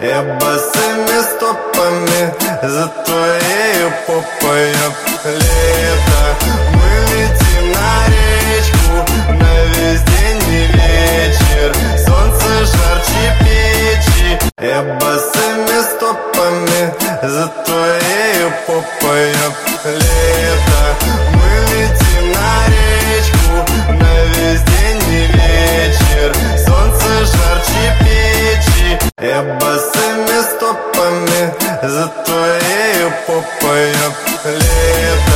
Я босыми стопами за твоей попой. Лето, мы летим на речку, на весь день и вечер. Солнце жарче печи. Я босыми стопами за твоей попой. Лето, мы летим на речку, на весь день и вечер. Солнце жарче печи. Я босыми стопами за твоей попой. Лето.